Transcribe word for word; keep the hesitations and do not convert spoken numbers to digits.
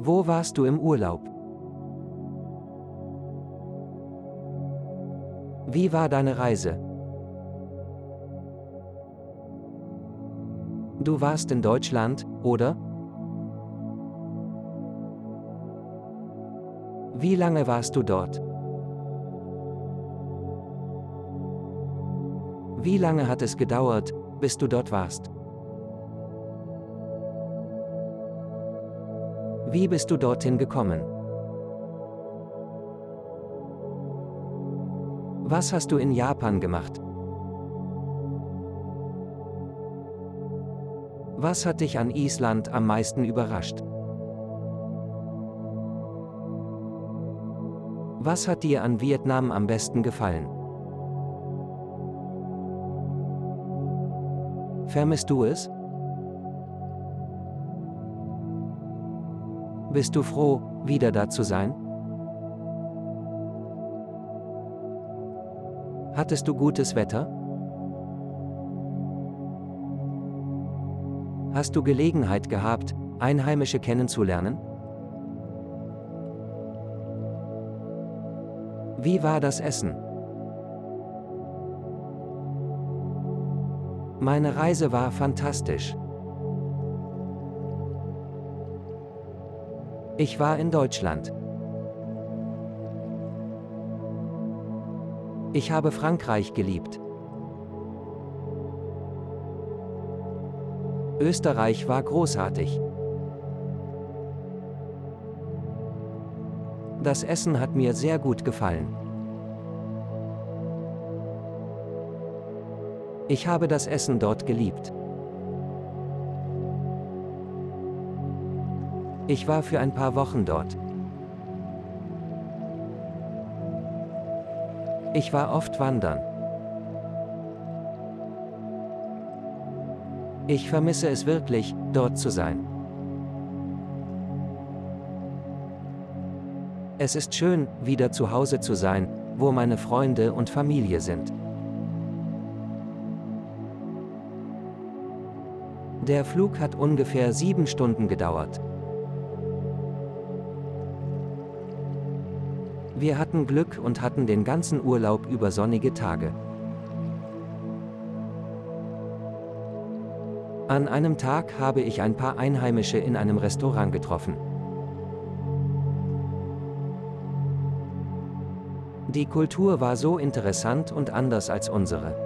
Wo warst du im Urlaub? Wie war deine Reise? Du warst in Deutschland, oder? Wie lange warst du dort? Wie lange hat es gedauert, bis du dort warst? Wie bist du dorthin gekommen? Was hast du in Japan gemacht? Was hat dich an Island am meisten überrascht? Was hat dir an Vietnam am besten gefallen? Vermisst du es? Bist du froh, wieder da zu sein? Hattest du gutes Wetter? Hast du Gelegenheit gehabt, Einheimische kennenzulernen? Wie war das Essen? Meine Reise war fantastisch. Ich war in Deutschland. Ich habe Frankreich geliebt. Österreich war großartig. Das Essen hat mir sehr gut gefallen. Ich habe das Essen dort geliebt. Ich war für ein paar Wochen dort. Ich war oft wandern. Ich vermisse es wirklich, dort zu sein. Es ist schön, wieder zu Hause zu sein, wo meine Freunde und Familie sind. Der Flug hat ungefähr sieben Stunden gedauert. Wir hatten Glück und hatten den ganzen Urlaub über sonnige Tage. An einem Tag habe ich ein paar Einheimische in einem Restaurant getroffen. Die Kultur war so interessant und anders als unsere.